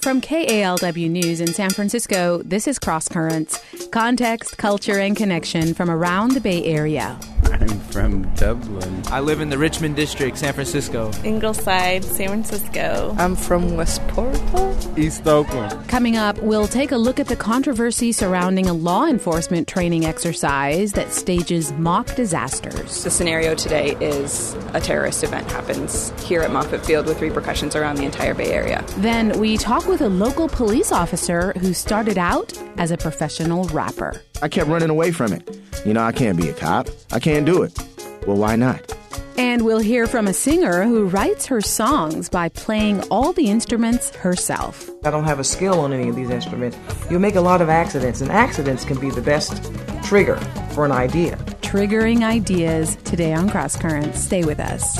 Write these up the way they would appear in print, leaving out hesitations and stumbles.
From KALW News in San Francisco, this is Cross Currents, context, culture, and connection from around the Bay Area. I'm from Dublin. I live in the Richmond District, San Francisco. Ingleside, San Francisco. I'm from Westport, East Oakland. Coming up, we'll take a look at the controversy surrounding a law enforcement training exercise that stages mock disasters. The scenario today is a terrorist event happens here at Moffett Field with repercussions around the entire Bay Area. Then we talk with a local police officer who started out as a professional rapper. I kept running away from it. I can't be a cop. I can't do it. Well, why not? And we'll hear from a singer who writes her songs by playing all the instruments herself. I don't have a skill on any of these instruments. You'll make a lot of accidents, and accidents can be the best trigger for an idea. Triggering ideas today on Cross Currents. Stay with us.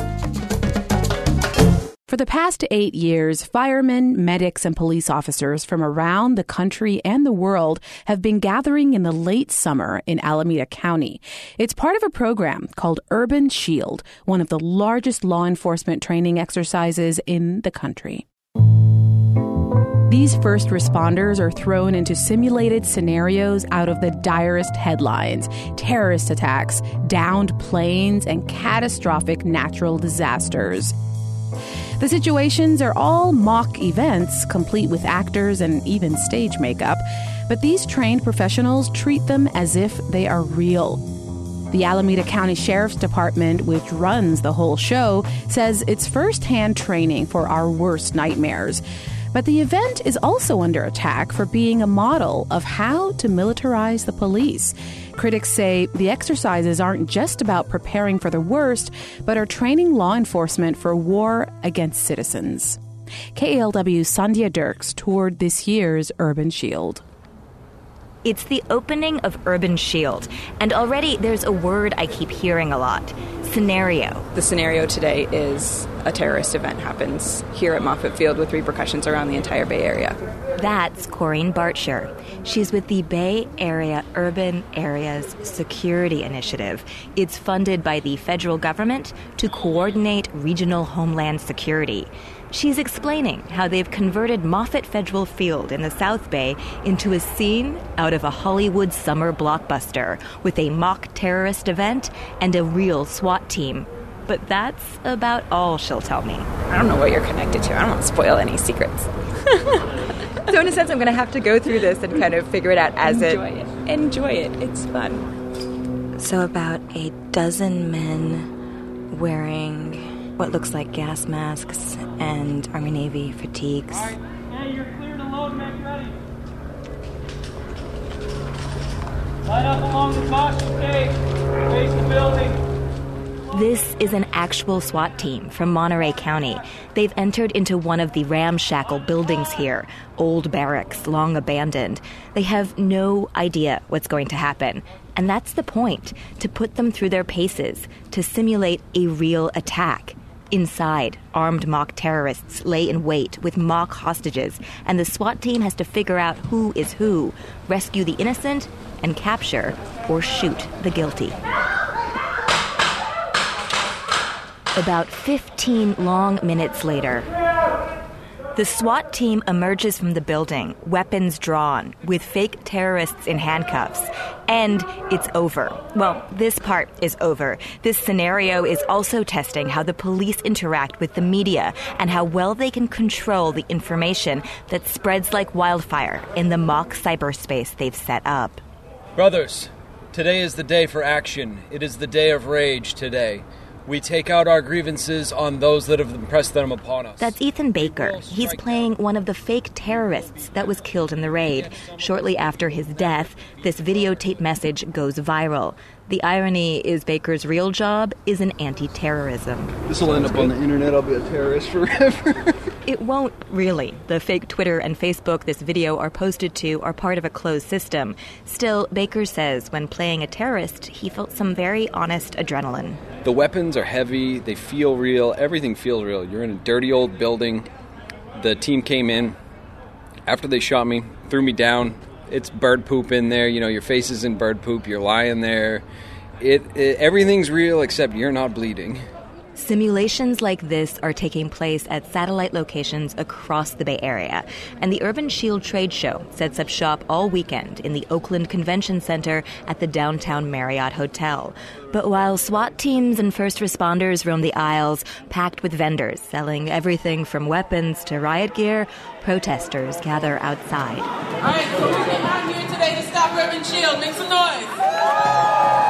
For the past 8 years, firemen, medics, and police officers from around the country and the world have been gathering in the late summer in Alameda County. It's part of a program called Urban Shield, one of the largest law enforcement training exercises in the country. These first responders are thrown into simulated scenarios out of the direst headlines: terrorist attacks, downed planes, and catastrophic natural disasters. The situations are all mock events, complete with actors and even stage makeup, but these trained professionals treat them as if they are real. The Alameda County Sheriff's Department, which runs the whole show, says it's first-hand training for our worst nightmares. But the event is also under attack for being a model of how to militarize the police. Critics say the exercises aren't just about preparing for the worst, but are training law enforcement for war against citizens. KALW's Sandhya Dirks toured this year's Urban Shield. It's the opening of Urban Shield, and already there's a word I keep hearing a lot: scenario. The scenario today is a terrorist event happens here at Moffett Field with repercussions around the entire Bay Area. That's Corinne Bartscher. She's with the Bay Area Urban Areas Security Initiative. It's funded by the federal government to coordinate regional homeland security. She's explaining how they've converted Moffett Federal Field in the South Bay into a scene out of a Hollywood summer blockbuster with a mock terrorist event and a real SWAT team. But that's about all she'll tell me. I don't know what you're connected to. I don't want to spoil any secrets. So in a sense, I'm going to have to go through this and kind of figure it out as Enjoy it. It's fun. So about a dozen men wearing what looks like gas masks and Army Navy fatigues. All right. Hey, you're clear to load, make ready. Line up along the caution gate. Face the building. This is an actual SWAT team from Monterey County. They've entered into one of the ramshackle buildings here, old barracks, long abandoned. They have no idea what's going to happen. And that's the point, to put them through their paces, to simulate a real attack. Inside, armed mock terrorists lay in wait with mock hostages, and the SWAT team has to figure out who is who, rescue the innocent, and capture or shoot the guilty. About 15 long minutes later, the SWAT team emerges from the building, weapons drawn, with fake terrorists in handcuffs. And it's over. Well, this part is over. This scenario is also testing how the police interact with the media and how well they can control the information that spreads like wildfire in the mock cyberspace they've set up. Brothers, today is the day for action. It is the day of rage today. We take out our grievances on those that have impressed them upon us. That's Ethan Baker. He's playing one of the fake terrorists that was killed in the raid. Shortly after his death, this videotape message goes viral. The irony is Baker's real job is in anti-terrorism. This will end up on the internet. I'll be a terrorist forever. It won't really. The fake Twitter and Facebook this video are posted to are part of a closed system. Still, Baker says when playing a terrorist, he felt some very honest adrenaline. The weapons are heavy. They feel real. Everything feels real. You're in a dirty old building. The team came in. After they shot me, threw me down. It's bird poop in there. You know, your face is in bird poop. You're lying there. Everything's real except you're not bleeding. Simulations like this are taking place at satellite locations across the Bay Area, and the Urban Shield Trade Show sets up shop all weekend in the Oakland Convention Center at the downtown Marriott Hotel. But while SWAT teams and first responders roam the aisles, packed with vendors selling everything from weapons to riot gear, protesters gather outside. All right, so we're out here today to stop Urban Shield. Make some noise.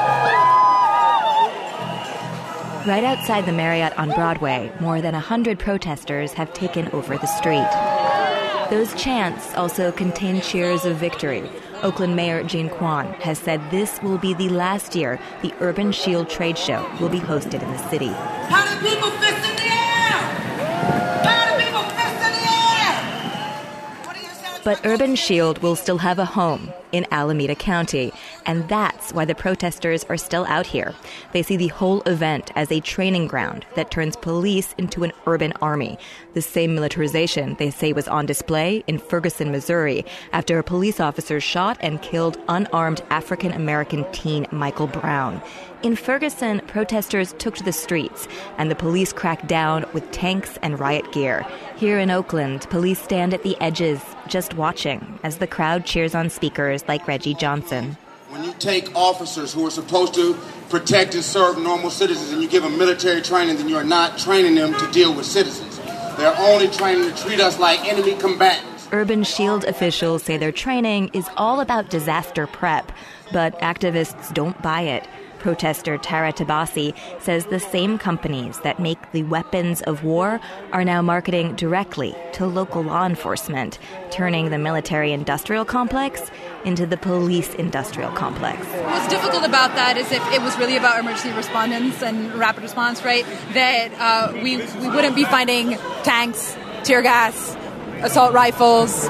Right outside the Marriott on Broadway, more than 100 protesters have taken over the street. Those chants also contain cheers of victory. Oakland Mayor Jean Quan has said this will be the last year the Urban Shield Trade Show will be hosted in the city. How do people fist in the air? How do people fist in the air? But Urban Shield will still have a home in Alameda County, and that's why the protesters are still out here. They see the whole event as a training ground that turns police into an urban army, the same militarization they say was on display in Ferguson, Missouri, after a police officer shot and killed unarmed African-American teen Michael Brown. In Ferguson, protesters took to the streets, and the police cracked down with tanks and riot gear. Here in Oakland, police stand at the edges, just watching, as the crowd cheers on speakers like Reggie Johnson. When you take officers who are supposed to protect and serve normal citizens and you give them military training, then you are not training them to deal with citizens. They're only training to treat us like enemy combatants. Urban Shield officials say their training is all about disaster prep, but activists don't buy it. Protester Tara Tabasi says the same companies that make the weapons of war are now marketing directly to local law enforcement, turning the military-industrial complex into the police-industrial complex. What's difficult about that is if it was really about emergency responders and rapid response, right, that we wouldn't be finding tanks, tear gas, assault rifles.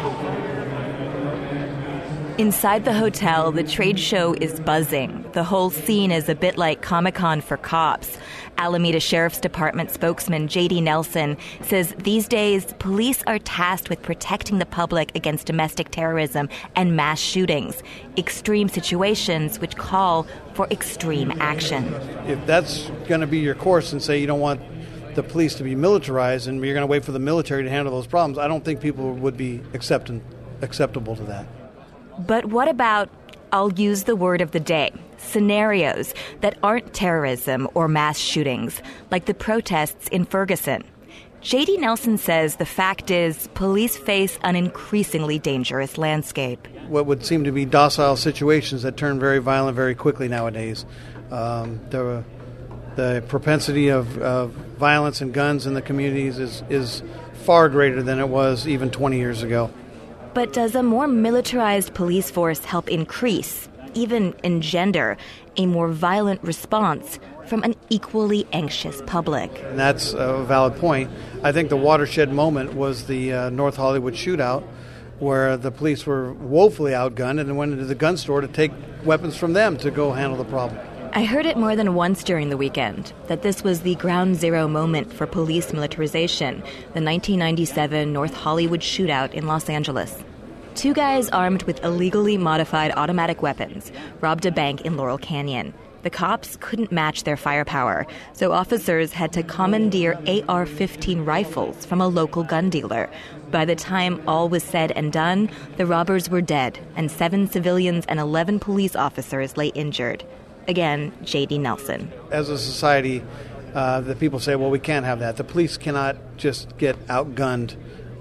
Inside the hotel, the trade show is buzzing. The whole scene is a bit like Comic-Con for cops. Alameda Sheriff's Department spokesman J.D. Nelson says these days, police are tasked with protecting the public against domestic terrorism and mass shootings, extreme situations which call for extreme action. If that's going to be your course and say you don't want the police to be militarized and you're going to wait for the military to handle those problems, I don't think people would be acceptable to that. But what about, I'll use the word of the day, scenarios that aren't terrorism or mass shootings, like the protests in Ferguson? J.D. Nelson says the fact is police face an increasingly dangerous landscape. What would seem to be docile situations that turn very violent very quickly nowadays. The propensity of violence and guns in the communities is far greater than it was even 20 years ago. But does a more militarized police force help increase, even engender, a more violent response from an equally anxious public? And that's a valid point. I think the watershed moment was the North Hollywood shootout, where the police were woefully outgunned and went into the gun store to take weapons from them to go handle the problem. I heard it more than once during the weekend, that this was the ground zero moment for police militarization, the 1997 North Hollywood shootout in Los Angeles. Two guys armed with illegally modified automatic weapons robbed a bank in Laurel Canyon. The cops couldn't match their firepower, so officers had to commandeer AR-15 rifles from a local gun dealer. By the time all was said and done, the robbers were dead, and 7 civilians and 11 police officers lay injured. Again, J.D. Nelson. As a society, the people say, well, we can't have that. The police cannot just get outgunned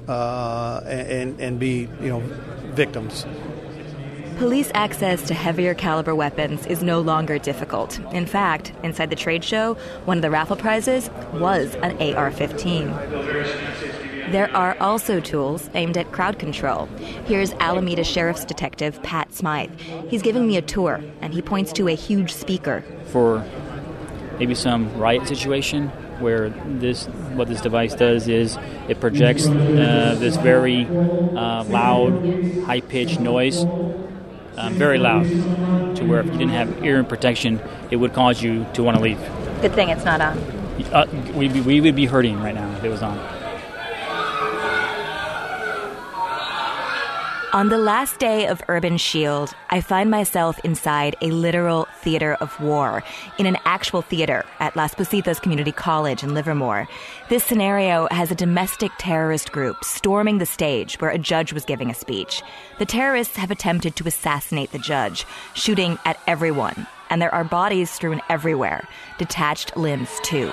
and be, victims. Police access to heavier caliber weapons is no longer difficult. In fact, inside the trade show, one of the raffle prizes was an AR-15. There are also tools aimed at crowd control. Here's Alameda Sheriff's Detective Pat Smythe. He's giving me a tour, and he points to a huge speaker. For maybe some riot situation where what this device does is it projects this very loud, high-pitched noise, very loud, to where if you didn't have ear protection, it would cause you to want to leave. Good thing it's not on. We would be hurting right now if it was on. On the last day of Urban Shield, I find myself inside a literal theater of war, in an actual theater at Las Positas Community College in Livermore. This scenario has a domestic terrorist group storming the stage where a judge was giving a speech. The terrorists have attempted to assassinate the judge, shooting at everyone, and there are bodies strewn everywhere, detached limbs too.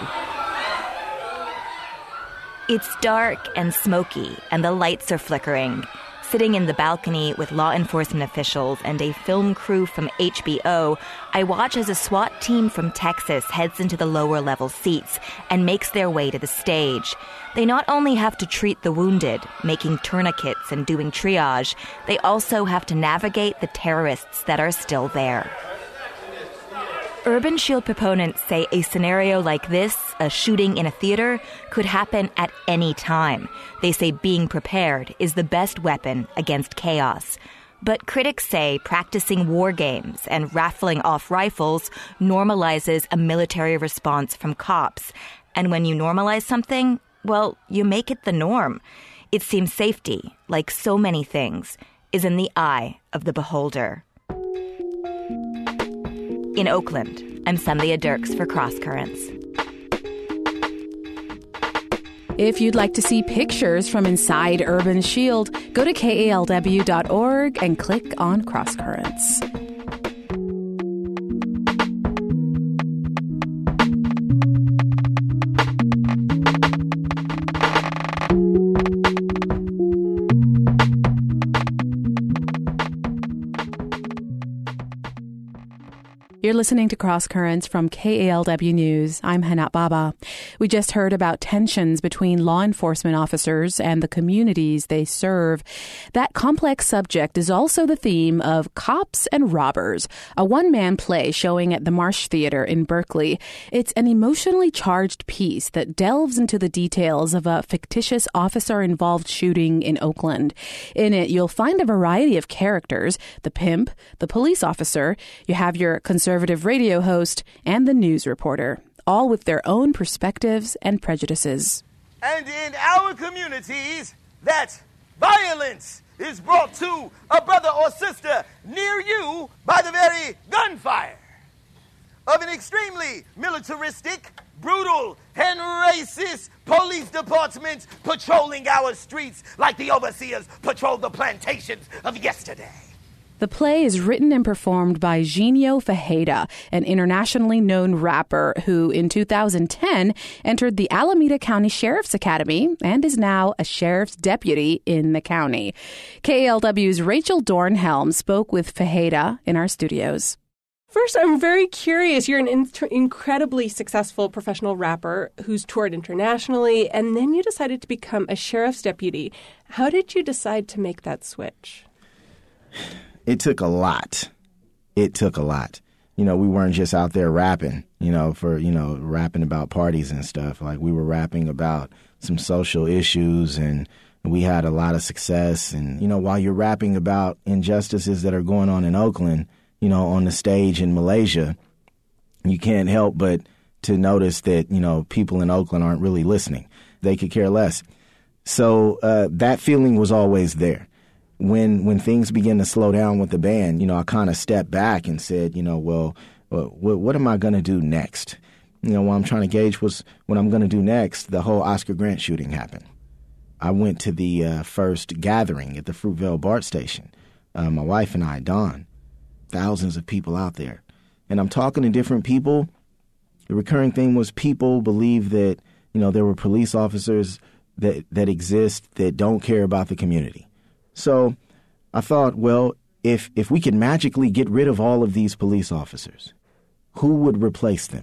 It's dark and smoky, and the lights are flickering. Sitting in the balcony with law enforcement officials and a film crew from HBO, I watch as a SWAT team from Texas heads into the lower level seats and makes their way to the stage. They not only have to treat the wounded, making tourniquets and doing triage, they also have to navigate the terrorists that are still there. Urban Shield proponents say a scenario like this, a shooting in a theater, could happen at any time. They say being prepared is the best weapon against chaos. But critics say practicing war games and raffling off rifles normalizes a military response from cops. And when you normalize something, well, you make it the norm. It seems safety, like so many things, is in the eye of the beholder. In Oakland, I'm Sandhya Dirks for Cross Currents. If you'd like to see pictures from inside Urban Shield, go to kalw.org and click on Cross Currents. You're listening to Cross Currents from KALW News. I'm Hanat Baba. We just heard about tensions between law enforcement officers and the communities they serve. That complex subject is also the theme of Cops and Robbers, a one-man play showing at the Marsh Theater in Berkeley. It's an emotionally charged piece that delves into the details of a fictitious officer-involved shooting in Oakland. In it, you'll find a variety of characters: the pimp, the police officer, you have your conservative radio host, and the news reporter, all with their own perspectives and prejudices. And in our communities, that violence is brought to a brother or sister near you by the very gunfire of an extremely militaristic, brutal, and racist police department patrolling our streets like the overseers patrolled the plantations of yesterday. The play is written and performed by Genio Fajeda, an internationally known rapper who, in 2010, entered the Alameda County Sheriff's Academy and is now a sheriff's deputy in the county. KALW's Rachel Dornhelm spoke with Fajeda in our studios. First, I'm very curious. You're an incredibly successful professional rapper who's toured internationally, and then you decided to become a sheriff's deputy. How did you decide to make that switch? It took a lot. You know, we weren't just out there rapping, rapping about parties and stuff. Like, we were rapping about some social issues, and we had a lot of success. And, while you're rapping about injustices that are going on in Oakland, on the stage in Malaysia, you can't help but to notice that, people in Oakland aren't really listening. They could care less. So that feeling was always there. When things began to slow down with the band, I kind of stepped back and said, what am I going to do next? What I'm trying to gauge was what I'm going to do next. The whole Oscar Grant shooting happened. I went to the first gathering at the Fruitvale BART station. My wife and I, Dawn, thousands of people out there. And I'm talking to different people. The recurring thing was people believe that, there were police officers that exist that don't care about the community. So I thought, well, if we could magically get rid of all of these police officers, who would replace them?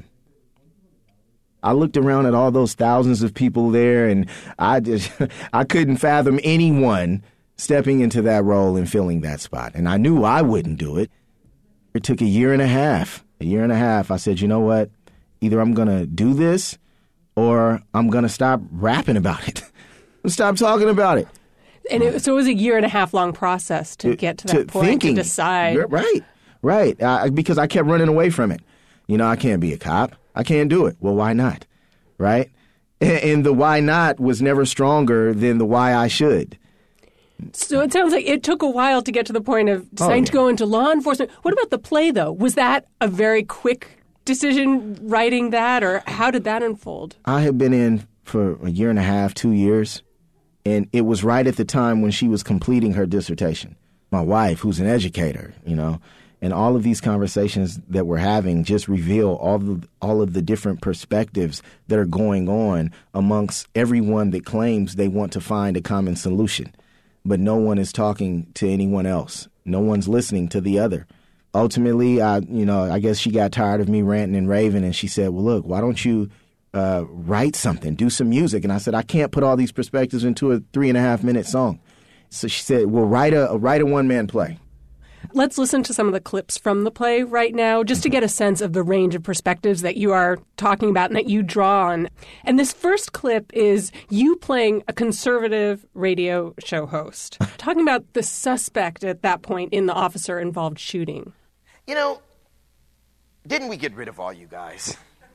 I looked around at all those thousands of people there, and I couldn't fathom anyone stepping into that role and filling that spot. And I knew I wouldn't do it. It took a year and a half. I said, you know what? Either I'm going to do this or I'm going to stop rapping about it. Stop talking about it. And so it was a year and a half long process to get to that point, to decide. Right. Because I kept running away from it. I can't be a cop. I can't do it. Well, why not? Right? And the why not was never stronger than the why I should. So it sounds like it took a while to get to the point of deciding to go into law enforcement. What about the play, though? Was that a very quick decision, writing that, or how did that unfold? I had been in for a year and a half, 2 years, and it was right at the time when she was completing her dissertation. My wife, who's an educator, and all of these conversations that we're having just reveal all of the different perspectives that are going on amongst everyone that claims they want to find a common solution. But no one is talking to anyone else. No one's listening to the other. Ultimately, I guess she got tired of me ranting and raving, and she said, well, look, why don't you write something, do some music? And I said, I can't put all these perspectives into a 3.5-minute song. So she said, well, write a one-man play. Let's listen to some of the clips from the play right now, just to get a sense of the range of perspectives that you are talking about and that you draw on. And this first clip is you playing a conservative radio show host, talking about the suspect at that point in the officer-involved shooting. Didn't we get rid of all you guys?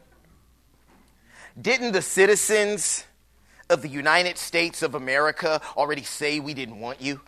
Didn't the citizens of the United States of America already say we didn't want you?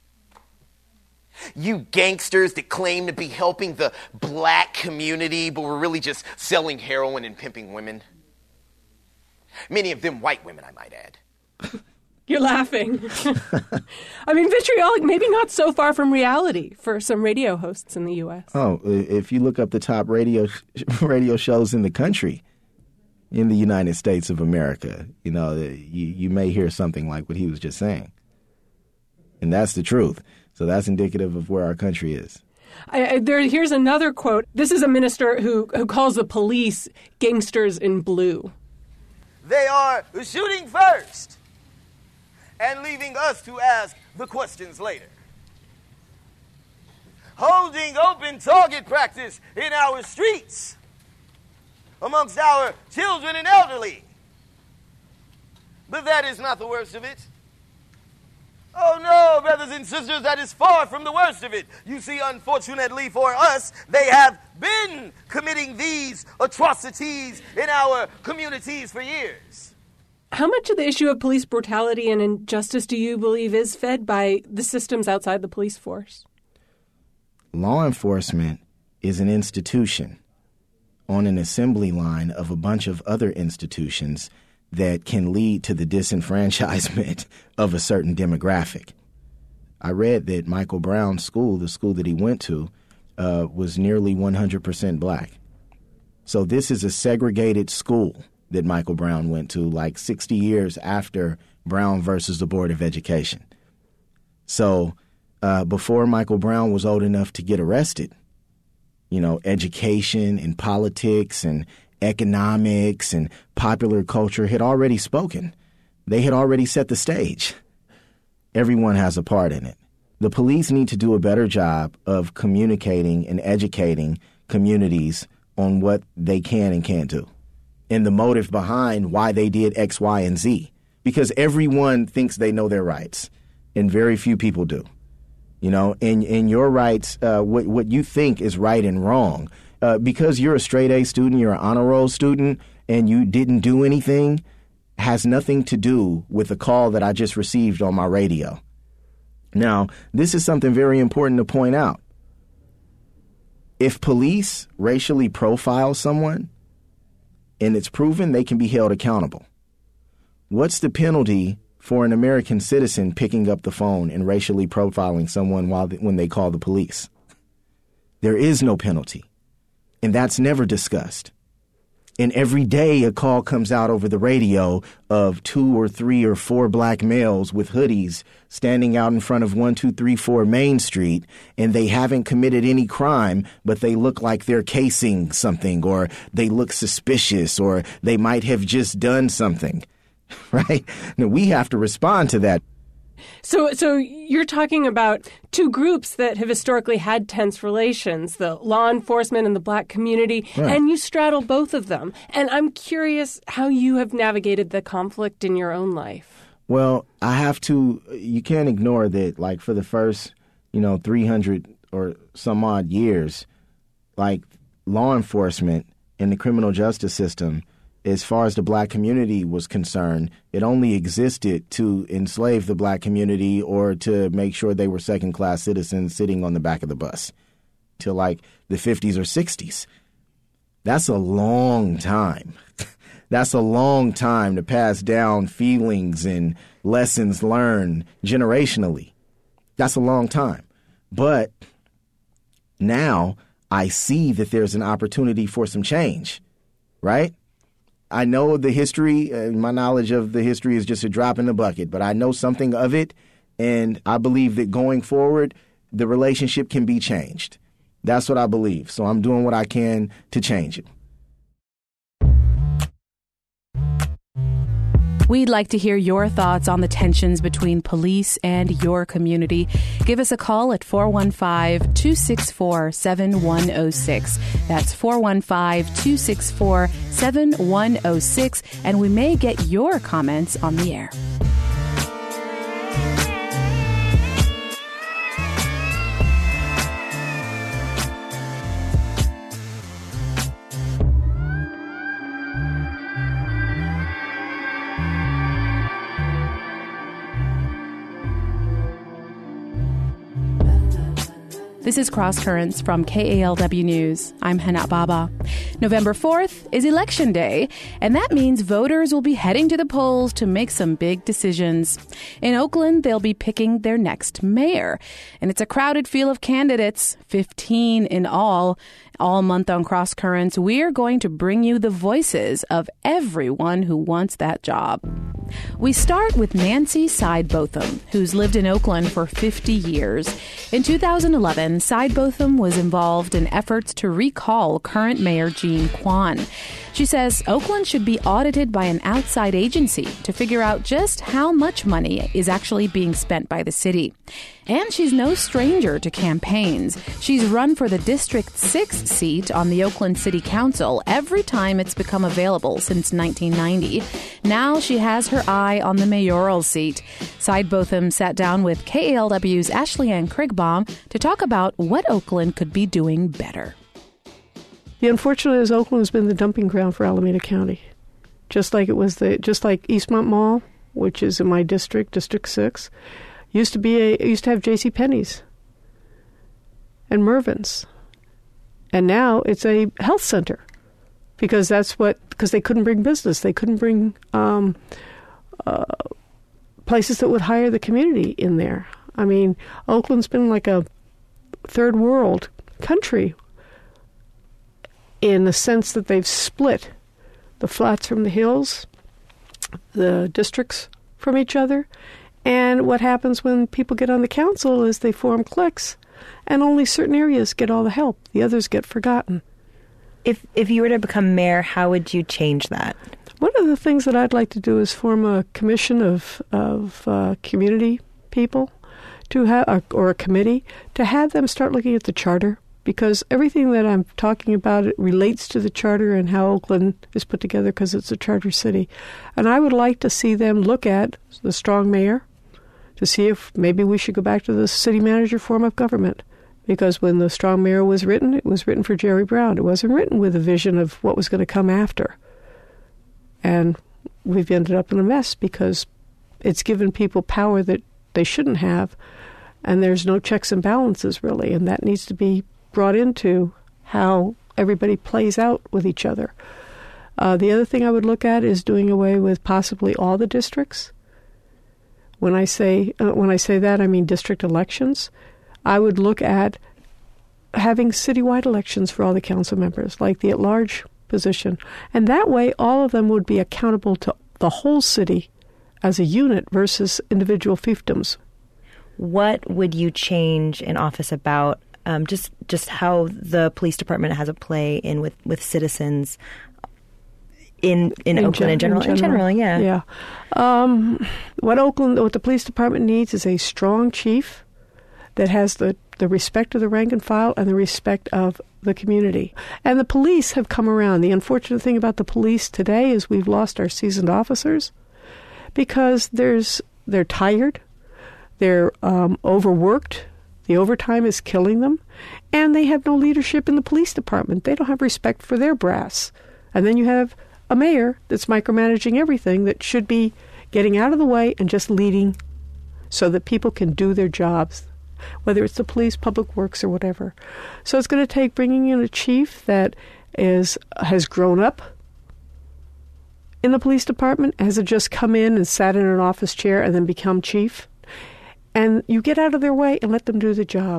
You gangsters that claim to be helping the black community, but were really just selling heroin and pimping women. Many of them white women, I might add. You're laughing. I mean, vitriolic, maybe not so far from reality for some radio hosts in the U.S. Oh, if you look up the top radio shows in the country, in the United States of America, you may hear something like what he was just saying. And that's the truth. So that's indicative of where our country is. Here's another quote. This is a minister who calls the police gangsters in blue. They are shooting first and leaving us to ask the questions later. Holding open target practice in our streets amongst our children and elderly. But that is not the worst of it. Oh no, brothers and sisters, that is far from the worst of it. You see, unfortunately for us, they have been committing these atrocities in our communities for years. How much of the issue of police brutality and injustice do you believe is fed by the systems outside the police force? Law enforcement is an institution on an assembly line of a bunch of other institutions that can lead to the disenfranchisement of a certain demographic. I read that Michael Brown's school, the school that he went to, was nearly 100% black. So this is a segregated school that Michael Brown went to, like 60 years after Brown versus the Board of Education. So before Michael Brown was old enough to get arrested, education and politics and economics and popular culture had already spoken. They had already set the stage. Everyone has a part in it. The police need to do a better job of communicating and educating communities on what they can and can't do and the motive behind why they did X, Y, and Z. Because everyone thinks they know their rights, and very few people do. And your rights, what you think is right and wrong, because you're a straight A student, you're an honor roll student, and you didn't do anything, has nothing to do with the call that I just received on my radio. Now, this is something very important to point out. If police racially profile someone, and it's proven, they can be held accountable. What's the penalty for an American citizen picking up the phone and racially profiling someone when they call the police? There is no penalty. And that's never discussed. And every day a call comes out over the radio of 2 or 3 or 4 black males with hoodies standing out in front of 1234 Main Street, and they haven't committed any crime, but they look like they're casing something, or they look suspicious, or they might have just done something, right? Now, we have to respond to that. So you're talking about two groups that have historically had tense relations, the law enforcement and the black community, right. And you straddle both of them. And I'm curious how you have navigated the conflict in your own life. Well, you can't ignore that, like, for the first, 300 or some odd years, like, law enforcement and the criminal justice system as far as the black community was concerned, it only existed to enslave the black community or to make sure they were second-class citizens sitting on the back of the bus till like the 50s or 60s. That's a long time. That's a long time to pass down feelings and lessons learned generationally. That's a long time. But now I see that there's an opportunity for some change, right? I know the history, my knowledge of the history is just a drop in the bucket, but I know something of it, and I believe that going forward, the relationship can be changed. That's what I believe. So I'm doing what I can to change it. We'd like to hear your thoughts on the tensions between police and your community. Give us a call at 415-264-7106. That's 415-264-7106, and we may get your comments on the air. This is Cross Currents from KALW News. I'm Hana Baba. November 4th is Election Day, and that means voters will be heading to the polls to make some big decisions. In Oakland, they'll be picking their next mayor, and it's a crowded field of candidates, 15 in all. All month on Cross Currents, we're going to bring you the voices of everyone who wants that job. We start with Nancy Sidebotham, who's lived in Oakland for 50 years. In 2011, Sidebotham was involved in efforts to recall current Mayor Jean Quan. She says Oakland should be audited by an outside agency to figure out just how much money is actually being spent by the city. And she's no stranger to campaigns. She's run for the District 6 seat on the Oakland City Council every time it's become available since 1990. Now she has her eye on the mayoral seat. Sidebotham sat down with KALW's Ashley Ann Krigbaum to talk about what Oakland could be doing better. The unfortunate is Oakland has been the dumping ground for Alameda County, just like Eastmont Mall, which is in my district, District 6, used to have J.C. Penney's and Mervyn's, and now it's a health center because they couldn't bring business, they couldn't bring places that would hire the community in there. I mean, Oakland's been like a third world country in the sense that they've split the flats from the hills, the districts from each other. And what happens when people get on the council is they form cliques, and only certain areas get all the help. The others get forgotten. If you were to become mayor, how would you change that? One of the things that I'd like to do is form a commission of community people or a committee to have them start looking at the charter, because everything that I'm talking about, it relates to the charter and how Oakland is put together because it's a charter city. And I would like to see them look at the strong mayor to see if maybe we should go back to the city manager form of government. Because when the strong mayor was written, it was written for Jerry Brown. It wasn't written with a vision of what was going to come after. And we've ended up in a mess because it's given people power that they shouldn't have, and there's no checks and balances really, and that needs to be brought into how everybody plays out with each other. The other thing I would look at is doing away with possibly all the districts. When I say that, I mean district elections. I would look at having citywide elections for all the council members, like the at-large position. And that way, all of them would be accountable to the whole city as a unit versus individual fiefdoms. What would you change in office about just how the police department has a play in with citizens in Oakland in general? Yeah. What the police department needs is a strong chief that has the respect of the rank and file and the respect of the community. And the police have come around. The unfortunate thing about the police today is we've lost our seasoned officers because they're tired, they're overworked, the overtime is killing them, and they have no leadership in the police department. They don't have respect for their brass. And then you have a mayor that's micromanaging everything that should be getting out of the way and just leading so that people can do their jobs, whether it's the police, public works, or whatever. So it's going to take bringing in a chief that has grown up in the police department, hasn't just come in and sat in an office chair and then become chief. And you get out of their way and let them do the job.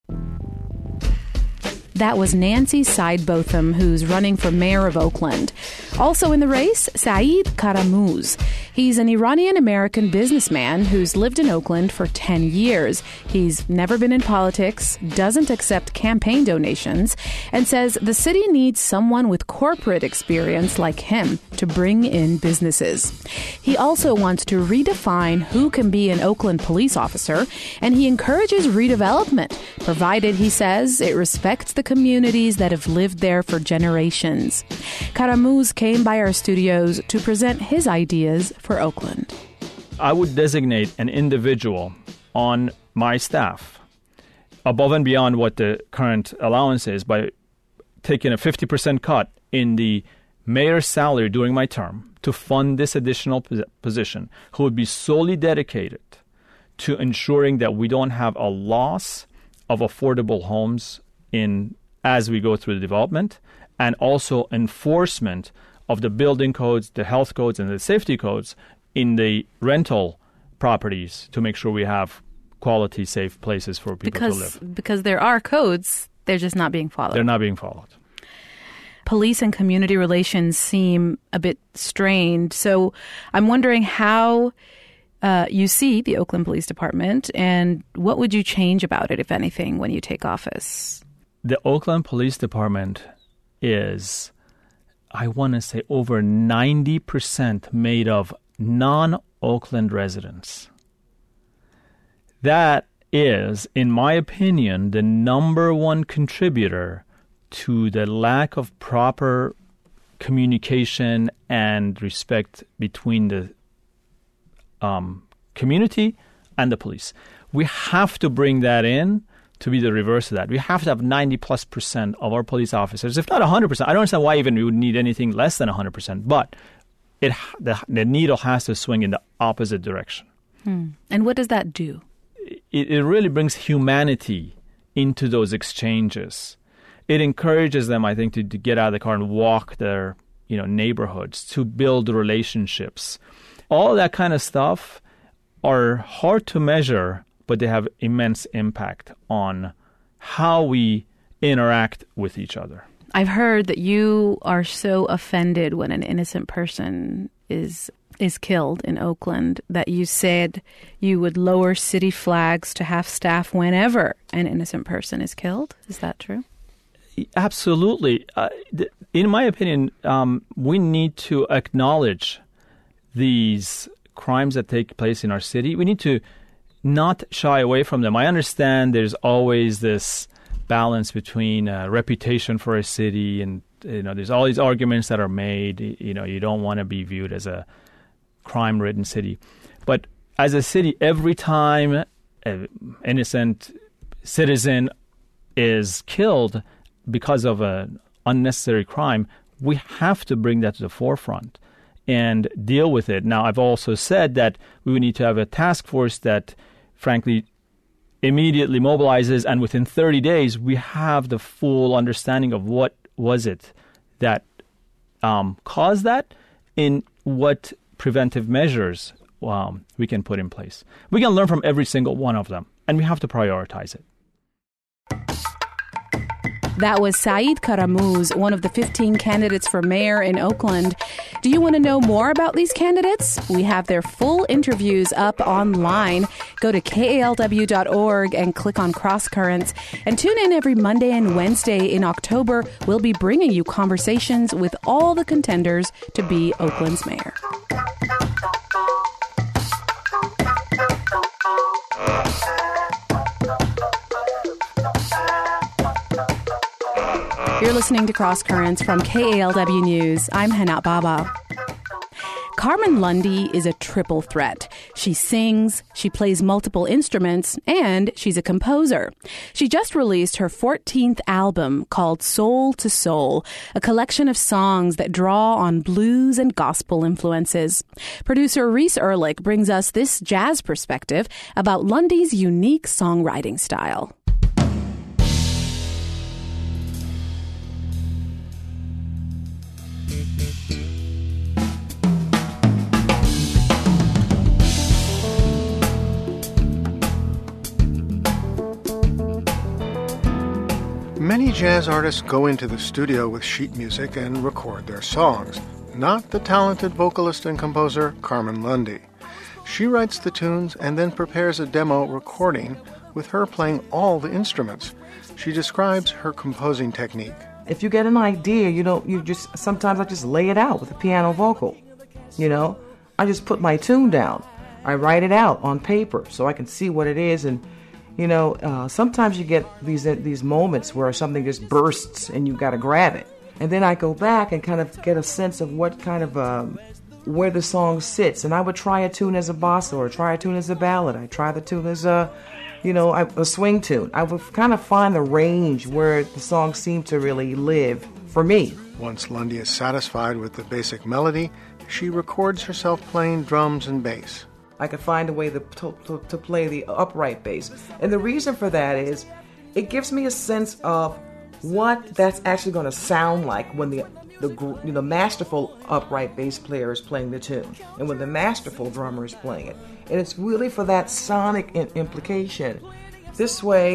That was Nancy Said-Botham, who's running for mayor of Oakland. Also in the race, Saeed Karamouz. He's an Iranian-American businessman who's lived in Oakland for 10 years. He's never been in politics, doesn't accept campaign donations, and says the city needs someone with corporate experience like him to bring in businesses. He also wants to redefine who can be an Oakland police officer, and he encourages redevelopment, provided, he says, it respects the communities that have lived there for generations. Karamouz came by our studios to present his ideas for Oakland. I would designate an individual on my staff above and beyond what the current allowance is by taking a 50% cut in the mayor's salary during my term to fund this additional position, who would be solely dedicated to ensuring that we don't have a loss of affordable homes as we go through the development, and also enforcement of the building codes, the health codes, and the safety codes in the rental properties to make sure we have quality, safe places for people to live. Because there are codes, they're just not being followed. They're not being followed. Police and community relations seem a bit strained. So I'm wondering how you see the Oakland Police Department, and what would you change about it, if anything, when you take office? The Oakland Police Department is, I want to say, over 90% made of non-Oakland residents. That is, in my opinion, the number one contributor to the lack of proper communication and respect between the community and the police. We have to bring that in to be the reverse of that. We have to have 90+% of our police officers, if not 100%. I don't understand why even we would need anything less than 100%, but the needle has to swing in the opposite direction. And what does that do? It really brings humanity into those exchanges. It encourages them, I think, to get out of the car and walk their neighborhoods, to build relationships. All that kind of stuff are hard to measure, but they have immense impact on how we interact with each other. I've heard that you are so offended when an innocent person is killed in Oakland that you said you would lower city flags to half staff whenever an innocent person is killed. Is that true? Absolutely. In my opinion, we need to acknowledge these crimes that take place in our city. We need to not shy away from them. I understand there's always this balance between reputation for a city and there's all these arguments that are made. You don't want to be viewed as a crime-ridden city. But as a city, every time an innocent citizen is killed because of an unnecessary crime, we have to bring that to the forefront and deal with it. Now, I've also said that we would need to have a task force that, frankly, immediately mobilizes, and within 30 days, we have the full understanding of what was it that caused that, and what preventive measures we can put in place. We can learn from every single one of them, and we have to prioritize it. That was Saeed Karamouz, one of the 15 candidates for mayor in Oakland. Do you want to know more about these candidates? We have their full interviews up online. Go to KALW.org and click on Cross Currents. And tune in every Monday and Wednesday in October. We'll be bringing you conversations with all the contenders to be Oakland's mayor. You're listening to Cross Currents from KALW News. I'm Hanat Baba. Carmen Lundy is a triple threat. She sings, she plays multiple instruments, and she's a composer. She just released her 14th album called Soul to Soul, a collection of songs that draw on blues and gospel influences. Producer Reese Ehrlich brings us this jazz perspective about Lundy's unique songwriting style. Many jazz artists go into the studio with sheet music and record their songs. Not the talented vocalist and composer Carmen Lundy. She writes the tunes and then prepares a demo recording with her playing all the instruments. She describes her composing technique. If you get an idea, sometimes I just lay it out with a piano vocal. I just put my tune down. I write it out on paper so I can see what it is. And sometimes you get these moments where something just bursts and you got to grab it. And then I go back and kind of get a sense of what kind of where the song sits. And I would try a tune as a bossa or try a tune as a ballad. I try the tune as a swing tune. I would kind of find the range where the song seemed to really live for me. Once Lundy is satisfied with the basic melody, she records herself playing drums and bass. I could find a way to play the upright bass. And the reason for that is it gives me a sense of what that's actually going to sound like when the masterful upright bass player is playing the tune and when the masterful drummer is playing it. And it's really for that sonic implication. This way,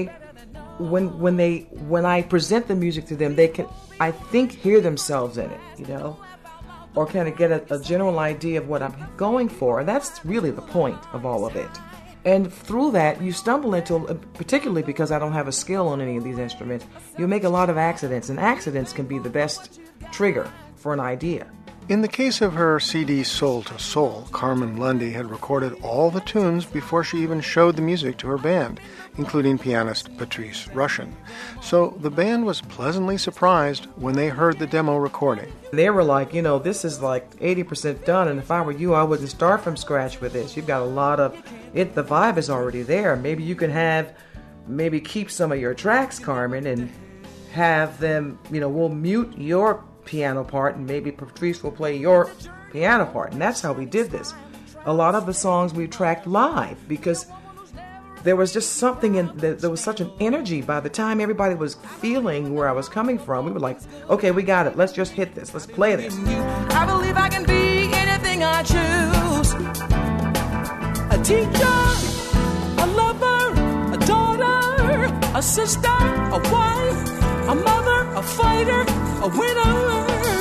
when I present the music to them, they can, I think, hear themselves in it, or kind of get a general idea of what I'm going for. And that's really the point of all of it. And through that, you stumble into, particularly because I don't have a skill on any of these instruments, you make a lot of accidents. And accidents can be the best trigger for an idea. In the case of her CD Soul to Soul, Carmen Lundy had recorded all the tunes before she even showed the music to her band, including pianist Patrice Rushen. So the band was pleasantly surprised when they heard the demo recording. They were like, this is like 80% done, and if I were you, I wouldn't start from scratch with this. You've got a lot of it. The vibe is already there. Maybe you can keep some of your tracks, Carmen, and have them, we'll mute your piano part and maybe Patrice will play your piano part. And that's how we did this. A lot of the songs we tracked live because there was just something there was such an energy. By the time everybody was feeling where I was coming from, we were like, okay, we got it. Let's just hit this. Let's play this. I believe I can be anything I choose. A teacher, a lover, a daughter, a sister, a wife, a mother, a fighter, a winner,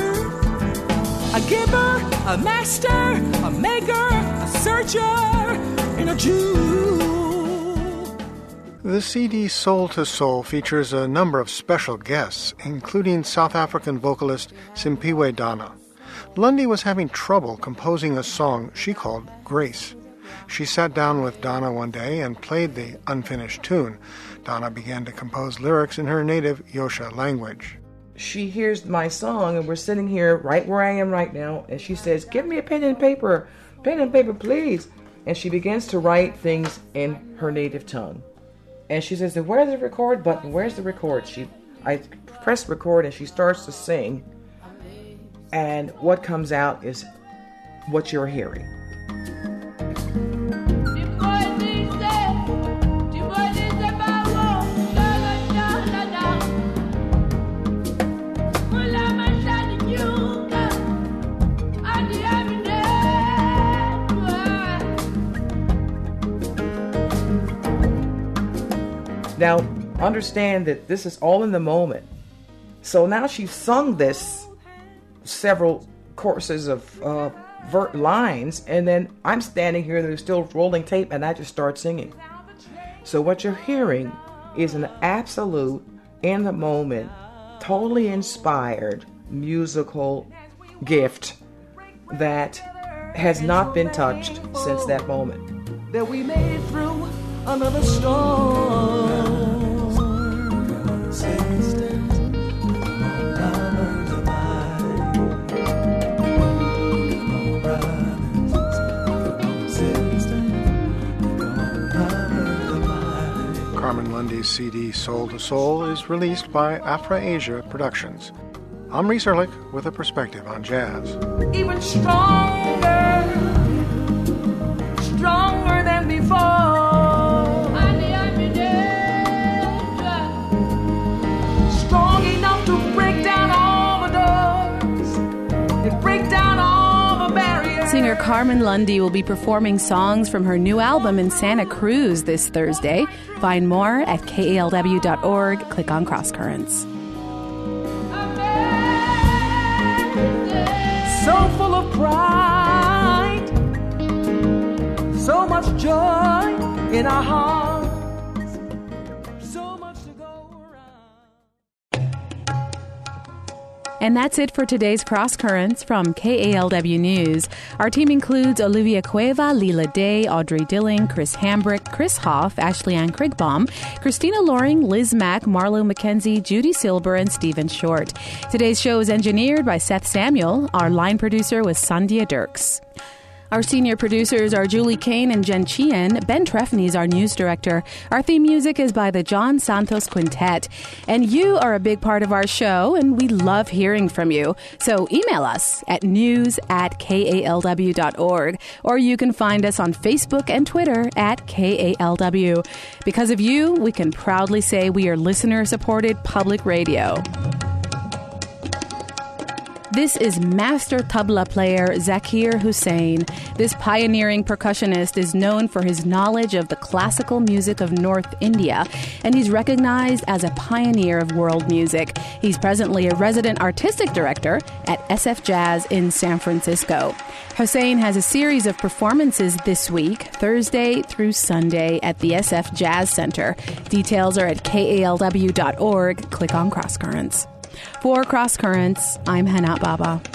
a giver, a master, a maker, a searcher, and a Jew. The CD Soul to Soul features a number of special guests, including South African vocalist Simphiwe Dana. Lundy was having trouble composing a song she called Grace. She sat down with Dana one day and played the unfinished tune. Dana began to compose lyrics in her native Yosha language. She hears my song, and we're sitting here right where I am right now, and she says, give me a pen and paper, please. And she begins to write things in her native tongue. And she says, where's the record button? Where's the record? I press record, and she starts to sing. And what comes out is what you're hearing. Now, understand that this is all in the moment. So now she's sung this several courses of lines, and then I'm standing here and there's still rolling tape, and I just start singing. So what you're hearing is an absolute, in the moment, totally inspired musical gift that has not been touched since that moment. That we made it through another storm. Carmen Lundy's CD Soul to Soul is released by Afra Asia Productions. I'm Reese Ehrlich with a perspective on jazz. Even stronger than before. Strong enough to break down all the doors and break down all the barriers. Singer Carmen Lundy will be performing songs from her new album in Santa Cruz this Thursday. Find more at kalw.org. Click on Cross Currents. So full of pride, so much joy in our hearts, so much to go around. And that's it for today's Cross Currents from KALW News. Our team includes Olivia Cueva, Leela Day, Audrey Dilling, Chris Hambrick, Chris Hoff, Ashley Ann Krigbaum, Christina Loring, Liz Mack, Marlo McKenzie, Judy Silber, and Stephen Short. Today's show is engineered by Seth Samuel. Our line producer was Sandhya Dirks. Our senior producers are Julie Kane and Jen Chien. Ben Trefny is our news director. Our theme music is by the John Santos Quintet. And you are a big part of our show, and we love hearing from you. So email us at news@kalw.org, or you can find us on Facebook and Twitter at KALW. Because of you, we can proudly say we are listener-supported public radio. This is master tabla player Zakir Hussain. This pioneering percussionist is known for his knowledge of the classical music of North India, and he's recognized as a pioneer of world music. He's presently a resident artistic director at SF Jazz in San Francisco. Hussain has a series of performances this week, Thursday through Sunday, at the SF Jazz Center. Details are at kalw.org. Click on Cross Currents. For Cross Currents, I'm Hannah Baba.